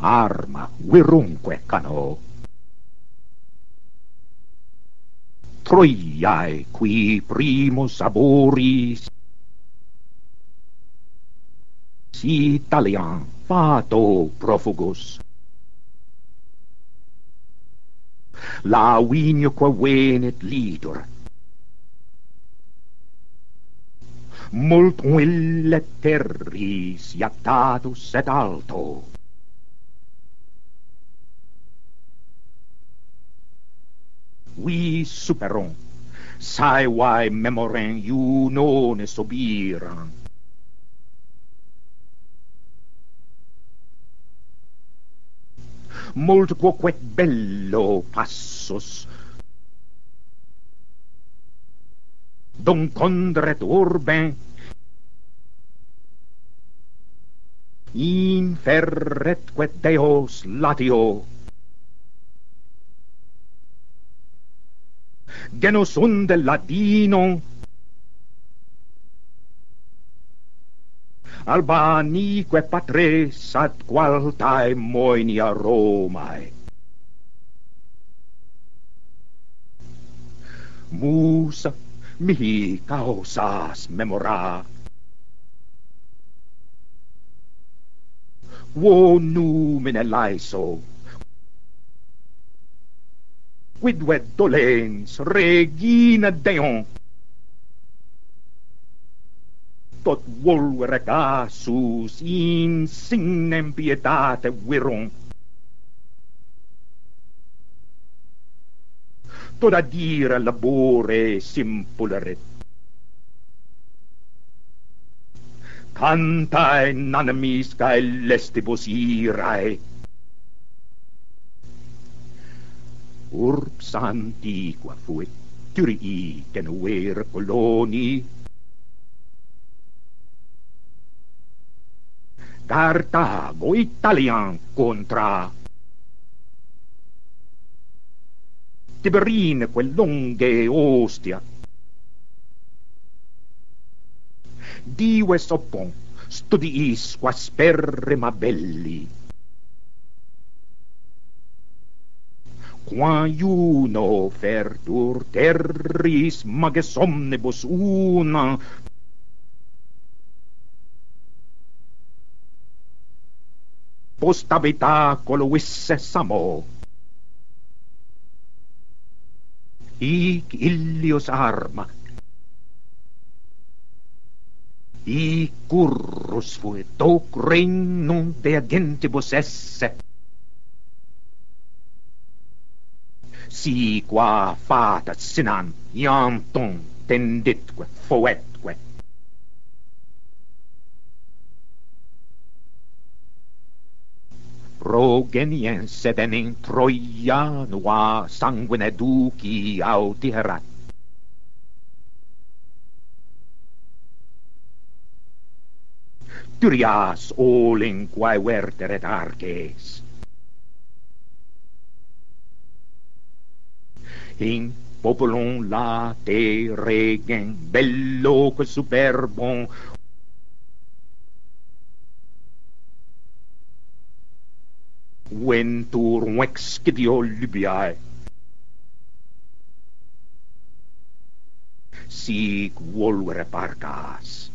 arma virumque cano. Troiae qui primus aboris Italian fato profugus. La vignoque venet lidur. Multum ille terris iactatus et alto. Vi superon, saevae memoren iunone sobiran. Multo quoque bello passus dum condret urbe inferretque Deos latio genus unde ladino Albanique patres ad qualtae moenia Romae. Musa mihi causas memora. Quo numine laeso, quidve dolens regina Deum, tot volvere casus in signem pietate virum. Tot adire labore simpuleret. Cantae nanamiscae lestibus irae. Urbs antiqua fuit Tyrii tenuere coloni. Carthago Italian contra Tiberine quel longe Ostia. Dives oppon studiis quasperrima belli. Qua iuno fertur terris mages omnibus una post habitacolo visse samo. Hic illius arma. Hic currus fuit hoc regnum de agentibus esse. Si qua fata sinan iantum tenditque foetque. Progeniens et enim Troianua sanguine duci autiherat. Tyrias olinquae verteret arges. In populum late regen belloque superbum ventur vexcidio Libiae. Sic volvere parcas.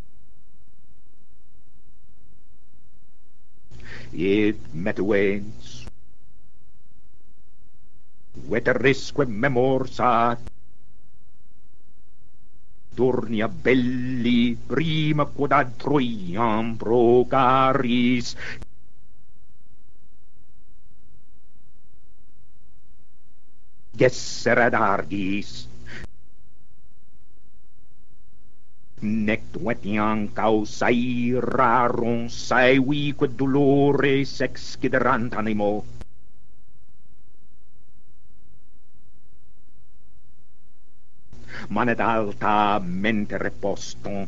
Et metuens veterisque memorsat turnia belli prima quod ad Troiam procaris gessere ad ardis. Nec etiam causae rarum saevique dolores exciderant animo. Manet alta mente repostum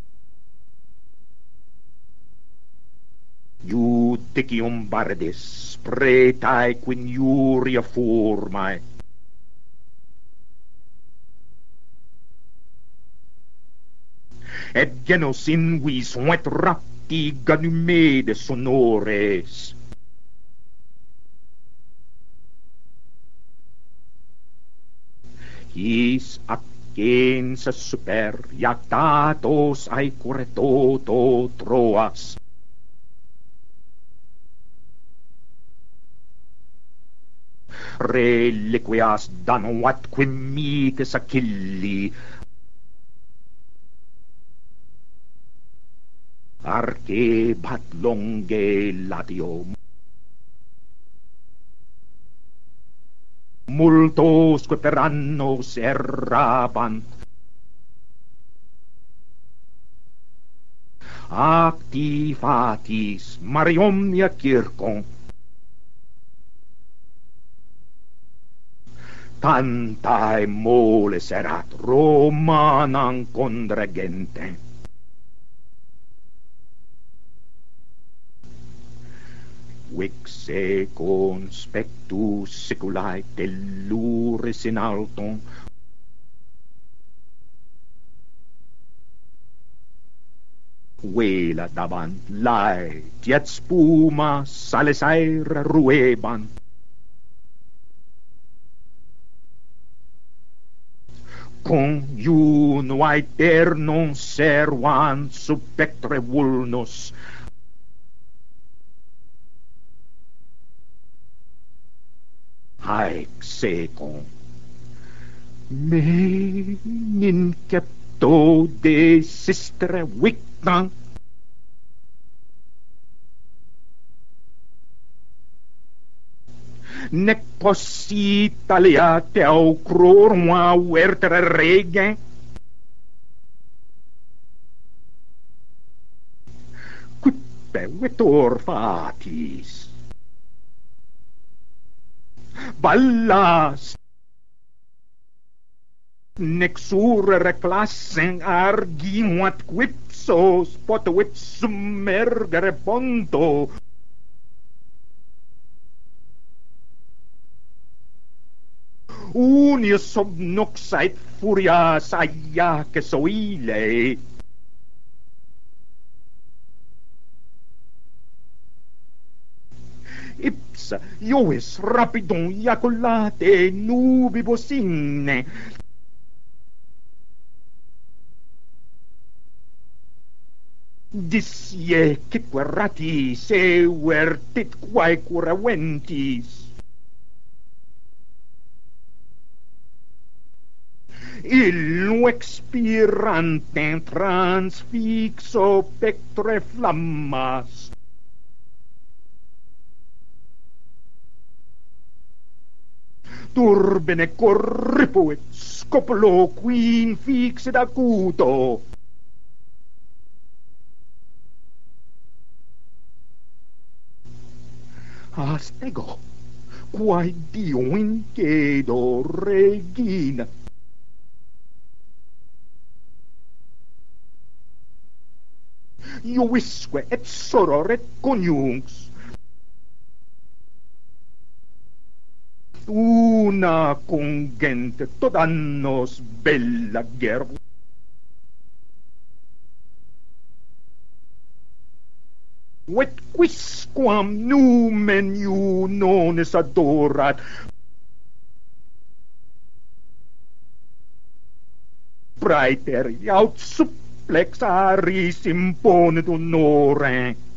judicium bardis pretae quiniuria formae. Et genus invis et rapti Ganymedes sonores. His agens super jactatos aecore toto Troas. Reliquias danuat quimites Achilli, arcebat longe latio. Multosque per annos errabant, acti fatis Mariomnia circum, tantae moles erat Romanam congregente. Vixe conspectus seculae tellures in altum, vela davant laet et spuma sales aere ruebant. Conjuno aeternum servant sub pectre vulnus, haec secum me incepto desistere victam, nec possita leate aucrorum vertere rege, quippe vetor fatis ballas nec surere classem argimuat quipsos potuit submergere ponto, unius subnuxait furias aiaces oile. Ipsa iovis rapidum iaculate nubibus inne, disieque ratis evertit quaecura ventis, illo expirante transfixo pectre flammas, turbine corripuit scopulo qui infixit acuto, astego quae Dio incedo regina, iovisque et soror et coniungs una congente todannos bella guerra, et quisquam numen iunones adorat, praeter aut supplex aris imponet honore,